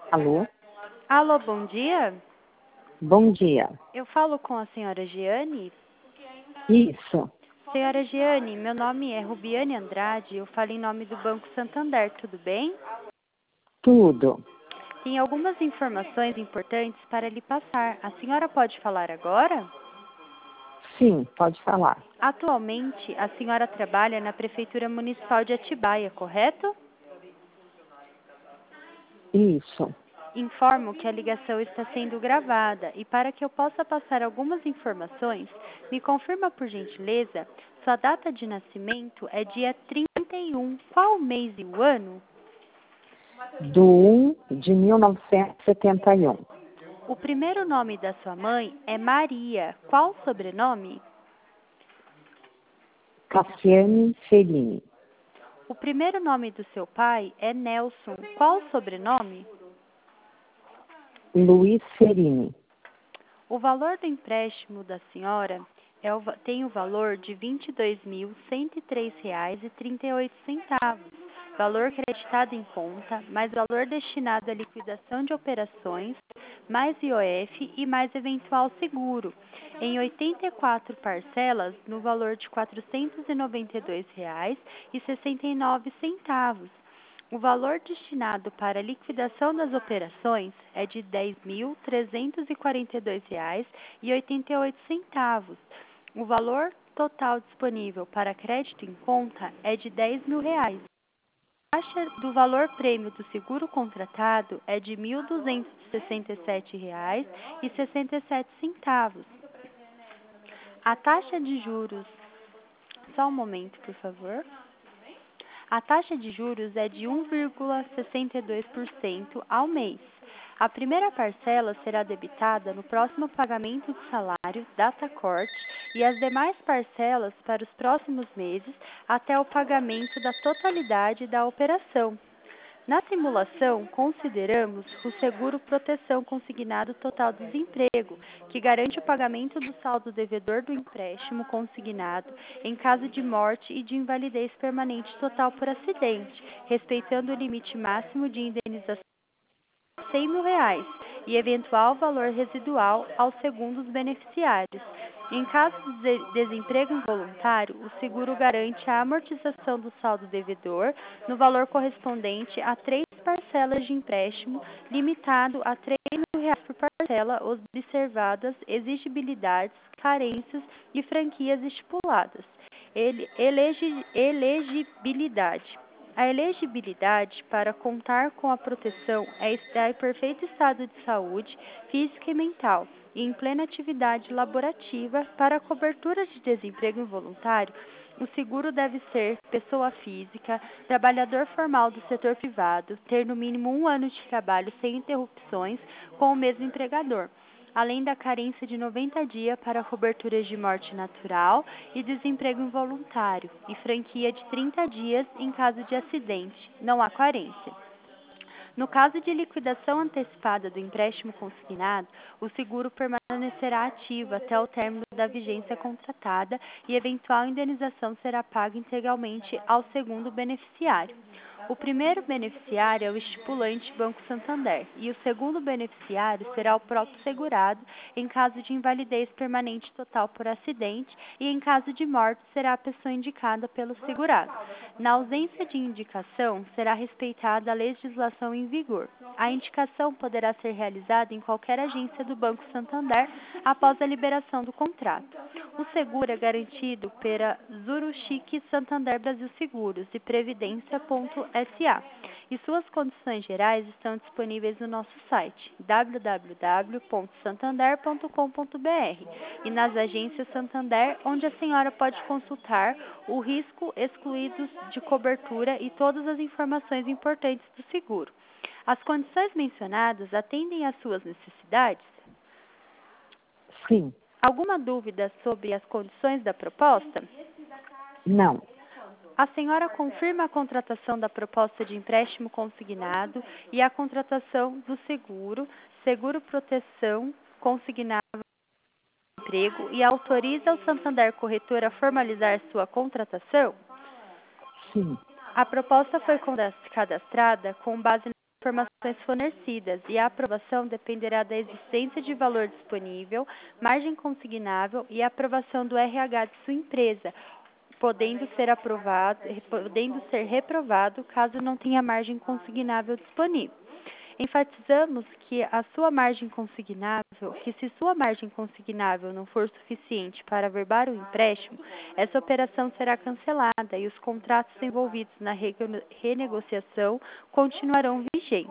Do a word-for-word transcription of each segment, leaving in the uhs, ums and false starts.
Alô? Alô, bom dia. Bom dia. Eu falo com a senhora Giane. Isso. Senhora Giane, meu nome é Rubiane Andrade, eu falo em nome do Banco Santander, tudo bem? Tudo. Tem algumas informações importantes para lhe passar. A senhora pode falar agora? Sim, pode falar. Atualmente, a senhora trabalha na Prefeitura Municipal de Atibaia, correto? Isso. Informo que a ligação está sendo gravada e para que eu possa passar algumas informações, me confirma por gentileza, sua data de nascimento é dia trinta e um, qual o mês e o ano? Do um de mil novecentos e setenta e um. O primeiro nome da sua mãe é Maria, qual o sobrenome? Cassiane Ferini. O primeiro nome do seu pai é Nelson, qual o sobrenome? Luiz Ferini. O valor do empréstimo da senhora é o, tem o valor de vinte e dois mil cento e três reais e trinta e oito centavos, valor creditado em conta, mais valor destinado à liquidação de operações, mais I O F e mais eventual seguro, em oitenta e quatro parcelas no valor de quatrocentos e noventa e dois reais e sessenta e nove centavos. O valor destinado para a liquidação das operações é de dez mil trezentos e quarenta e dois reais e oitenta e oito centavos. O valor total disponível para crédito em conta é de dez mil reais. A taxa do valor prêmio do seguro contratado é de mil duzentos e sessenta e sete reais e sessenta e sete centavos. A taxa de juros, só um momento, por favor. A taxa de juros é de um vírgula sessenta e dois por cento ao mês. A primeira parcela será debitada no próximo pagamento de salário, data corte, e as demais parcelas para os próximos meses até o pagamento da totalidade da operação. Na simulação, consideramos o seguro proteção consignado total do desemprego, que garante o pagamento do saldo devedor do empréstimo consignado em caso de morte e de invalidez permanente total por acidente, respeitando o limite máximo de indenização de cem mil reais e eventual valor residual aos segundos beneficiários. Em caso de desemprego involuntário, o seguro garante a amortização do saldo devedor no valor correspondente a três parcelas de empréstimo, limitado a três mil reais por parcela, observadas exigibilidades, carências e franquias estipuladas. Ele, elegi, elegibilidade. A elegibilidade para contar com a proteção é estar em perfeito estado de saúde física e mental e em plena atividade laborativa. Para a cobertura de desemprego involuntário, o seguro deve ser pessoa física, trabalhador formal do setor privado, ter no mínimo um ano de trabalho sem interrupções com o mesmo empregador, além da carência de noventa dias para coberturas de morte natural e desemprego involuntário, e franquia de trinta dias em caso de acidente. Não há carência. No caso de liquidação antecipada do empréstimo consignado, o seguro permanecerá ativo até o término da vigência contratada e eventual indenização será paga integralmente ao segundo beneficiário. O primeiro beneficiário é o estipulante Banco Santander e o segundo beneficiário será o próprio segurado em caso de invalidez permanente total por acidente e em caso de morte será a pessoa indicada pelo segurado. Na ausência de indicação, será respeitada a legislação em vigor. A indicação poderá ser realizada em qualquer agência do Banco Santander após a liberação do contrato. O seguro é garantido pela Zuruchique Santander Brasil Seguros e Previdência ponto S A e suas condições gerais estão disponíveis no nosso site w w w ponto santander ponto com ponto b r e nas agências Santander, onde a senhora pode consultar o risco excluídos de cobertura e todas as informações importantes do seguro. As condições mencionadas atendem às suas necessidades? Sim. Alguma dúvida sobre as condições da proposta? Não. A senhora confirma a contratação da proposta de empréstimo consignado e a contratação do seguro, seguro proteção consignado de emprego e autoriza o Santander Corretor a formalizar sua contratação? Sim. A proposta foi cadastrada com base nas informações fornecidas e a aprovação dependerá da existência de valor disponível, margem consignável e aprovação do R H de sua empresa, podendo ser aprovado, podendo ser reprovado caso não tenha margem consignável disponível. Enfatizamos que a sua margem consignável, que se sua margem consignável não for suficiente para averbar o empréstimo, essa operação será cancelada e os contratos envolvidos na renegociação continuarão vigentes.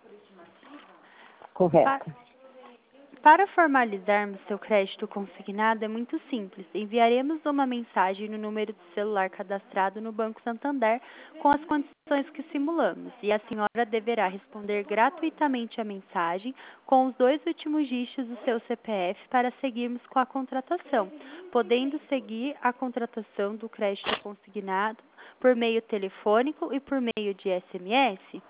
Correto. Para formalizarmos seu crédito consignado é muito simples. Enviaremos uma mensagem no número de celular cadastrado no Banco Santander com as condições que simulamos e a senhora deverá responder gratuitamente a mensagem com os dois últimos dígitos do seu C P F para seguirmos com a contratação, podendo seguir a contratação do crédito consignado por meio telefônico e por meio de S M S?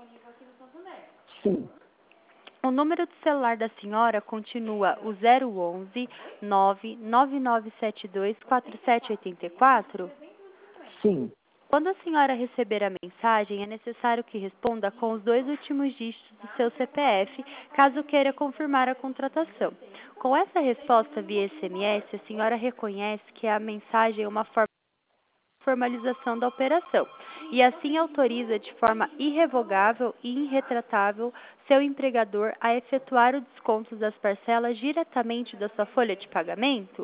Sim. O número de celular da senhora continua o zero onze, nove nove nove sete dois, quatro sete oito quatro? Sim. Quando a senhora receber a mensagem, é necessário que responda com os dois últimos dígitos do seu C P F, caso queira confirmar a contratação. Com essa resposta via S M S, a senhora reconhece que a mensagem é uma forma de formalização da operação e assim autoriza de forma irrevogável e irretratável seu empregador a efetuar o desconto das parcelas diretamente da sua folha de pagamento?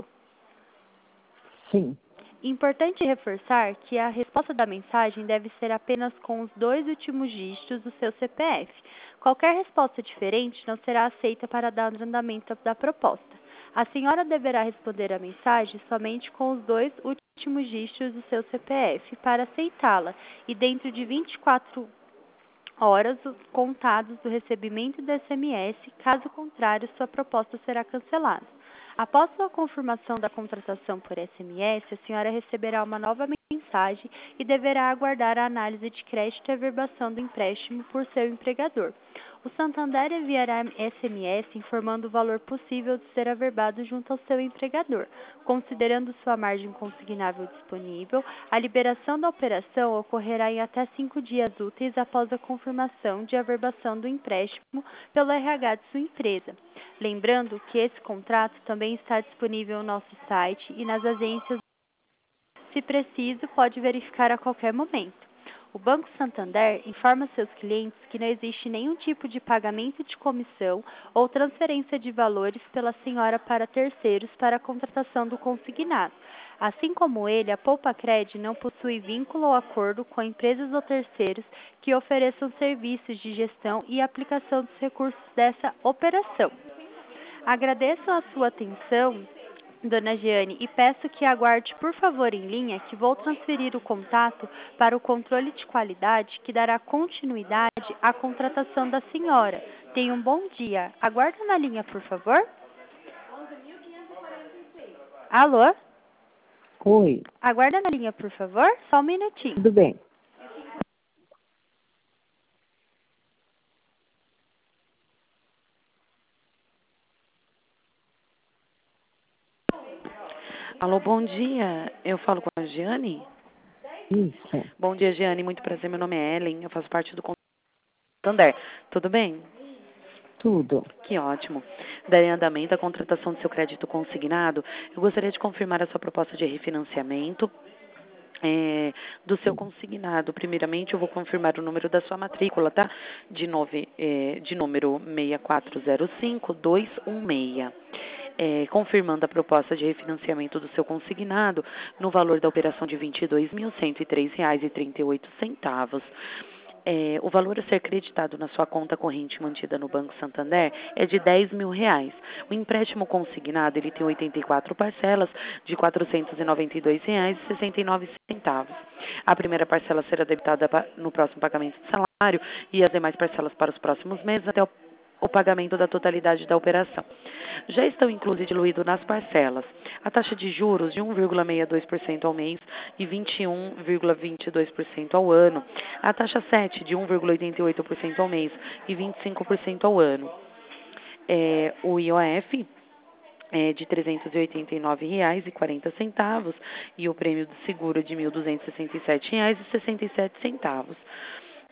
Sim. Importante reforçar que a resposta da mensagem deve ser apenas com os dois últimos dígitos do seu C P F. Qualquer resposta diferente não será aceita para dar andamento da proposta. A senhora deverá responder a mensagem somente com os dois últimos dígitos do seu C P F para aceitá-la e dentro de vinte e quatro horas contados do recebimento do S M S, caso contrário, sua proposta será cancelada. Após sua confirmação da contratação por S M S, a senhora receberá uma nova mensagem e deverá aguardar a análise de crédito e averbação do empréstimo por seu empregador. O Santander enviará S M S informando o valor possível de ser averbado junto ao seu empregador. Considerando sua margem consignável disponível, a liberação da operação ocorrerá em até cinco dias úteis após a confirmação de averbação do empréstimo pelo R H de sua empresa. Lembrando que esse contrato também está disponível no nosso site e nas agências. Se preciso, pode verificar a qualquer momento. O Banco Santander informa seus clientes que não existe nenhum tipo de pagamento de comissão ou transferência de valores pela senhora para terceiros para a contratação do consignado. Assim como ele, a Poupacred não possui vínculo ou acordo com empresas ou terceiros que ofereçam serviços de gestão e aplicação dos recursos dessa operação. Agradeço a sua atenção, Dona Jeane, e peço que aguarde, por favor, em linha, que vou transferir o contato para o controle de qualidade, que dará continuidade à contratação da senhora. Tenha um bom dia. Aguarde na linha, por favor. Alô? Oi. Aguarda na linha, por favor. Só um minutinho. Tudo bem. Alô, bom dia. Eu falo com a Jeane? Isso. Bom dia, Jeane. Muito prazer. Meu nome é Ellen. Eu faço parte do Santander. Tudo bem? Tudo. Que ótimo. Darei andamento à contratação do seu crédito consignado. Eu gostaria de confirmar a sua proposta de refinanciamento é, do seu consignado. Primeiramente, eu vou confirmar o número da sua matrícula, tá? De, nove, é, de número seis quatro zero cinco dois um seis. É, confirmando a proposta de refinanciamento do seu consignado no valor da operação de vinte e dois mil cento e três reais e trinta e oito centavos. É, o valor a ser creditado na sua conta corrente mantida no Banco Santander é de dez mil reais. O empréstimo consignado ele tem oitenta e quatro parcelas de quatrocentos e noventa e dois reais e sessenta e nove centavos. A primeira parcela será debitada no próximo pagamento de salário e as demais parcelas para os próximos meses até o o pagamento da totalidade da operação. Já estão inclusos e diluídos nas parcelas a taxa de juros de um vírgula sessenta e dois por cento ao mês e vinte e um vírgula vinte e dois por cento ao ano, a taxa sete de um vírgula oitenta e oito por cento ao mês e vinte e cinco por cento ao ano. É, o I O F é de trezentos e oitenta e nove reais e quarenta centavos e o prêmio do seguro de mil duzentos e sessenta e sete reais e sessenta e sete centavos.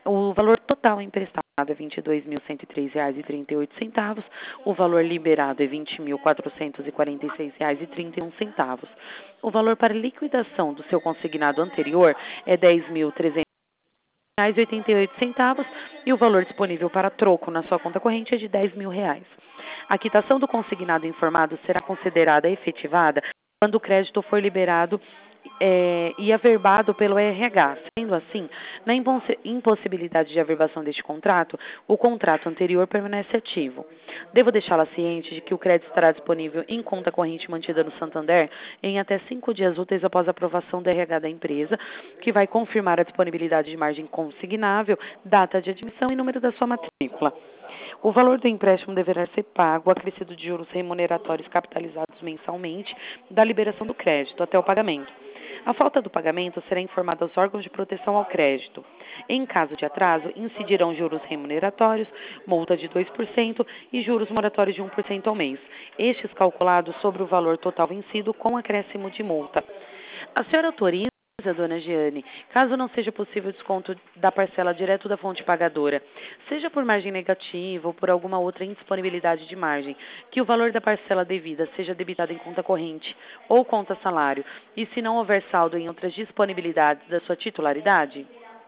O valor total emprestado é vinte e dois mil cento e três reais e trinta e oito centavos. O valor liberado é vinte mil quatrocentos e quarenta e seis reais e trinta e um centavos. O valor para liquidação do seu consignado anterior é dez mil trezentos reais e oitenta e oito centavos e o valor disponível para troco na sua conta corrente é de dez mil reais. A quitação do consignado informado será considerada efetivada quando o crédito for liberado é, e averbado pelo R H. Sendo assim, na impossibilidade de averbação deste contrato, o contrato anterior permanece ativo. Devo deixá-la ciente de que o crédito estará disponível em conta corrente mantida no Santander em até cinco dias úteis após a aprovação do R H da empresa, que vai confirmar a disponibilidade de margem consignável, data de admissão e número da sua matrícula. O valor do empréstimo deverá ser pago, acrescido de juros remuneratórios capitalizados mensalmente, da liberação do crédito até o pagamento. A falta do pagamento será informada aos órgãos de proteção ao crédito. Em caso de atraso, incidirão juros remuneratórios, multa de dois por cento e juros moratórios de um por cento ao mês, estes calculados sobre o valor total vencido com acréscimo de multa. A senhora autoriza, dona Giane, caso não seja possível o desconto da parcela direto da fonte pagadora, seja por margem negativa ou por alguma outra indisponibilidade de margem, que o valor da parcela devida seja debitado em conta corrente ou conta salário, e se não houver saldo em outras disponibilidades da sua titularidade?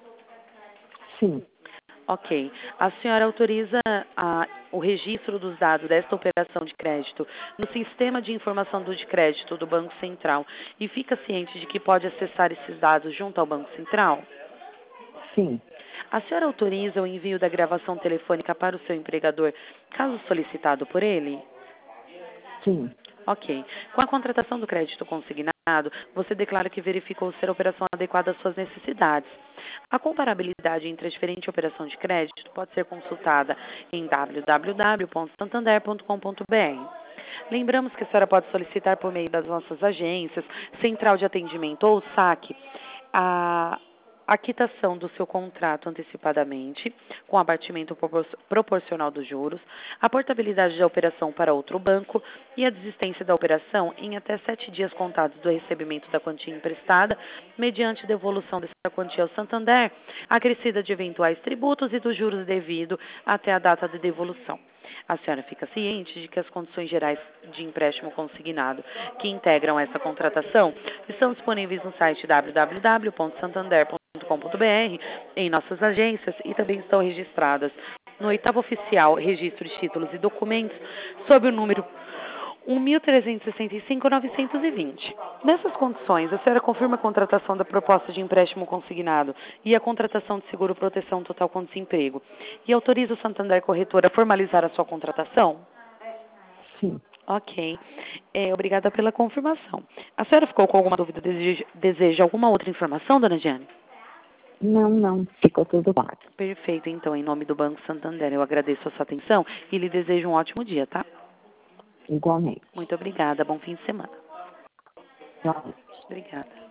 Sim. Ok. A senhora autoriza a, o registro dos dados desta operação de crédito no Sistema de Informação do de Crédito do Banco Central e fica ciente de que pode acessar esses dados junto ao Banco Central? Sim. A senhora autoriza o envio da gravação telefônica para o seu empregador, caso solicitado por ele? Sim. Ok. Com a contratação do crédito consignado, você declara que verificou ser a operação adequada às suas necessidades. A comparabilidade entre a diferente operação de crédito pode ser consultada em w w w ponto santander ponto com ponto b r. Lembramos que a senhora pode solicitar por meio das nossas agências, central de atendimento ou saque, a a quitação do seu contrato antecipadamente, com abatimento proporcional dos juros, a portabilidade da operação para outro banco e a desistência da operação em até sete dias contados do recebimento da quantia emprestada, mediante devolução dessa quantia ao Santander, acrescida de eventuais tributos e dos juros devidos até a data de devolução. A senhora fica ciente de que as condições gerais de empréstimo consignado que integram essa contratação estão disponíveis no site w w w ponto santander ponto com ponto b r, em nossas agências e também estão registradas no oitavo oficial Registro de Títulos e Documentos sob o número um mil trezentos e sessenta e cinco ponto novecentos e vinte. Nessas condições, a senhora confirma a contratação da proposta de empréstimo consignado e a contratação de seguro-proteção total com desemprego e autoriza o Santander Corretora a formalizar a sua contratação? Sim. Ok. É, obrigada pela confirmação. A senhora ficou com alguma dúvida? Deseja, deseja alguma outra informação, dona Giane? Não, não. Ficou tudo claro. Perfeito. Então, em nome do Banco Santander, eu agradeço a sua atenção e lhe desejo um ótimo dia, tá? Igualmente. Muito obrigada. Bom fim de semana. Igualmente. Obrigada.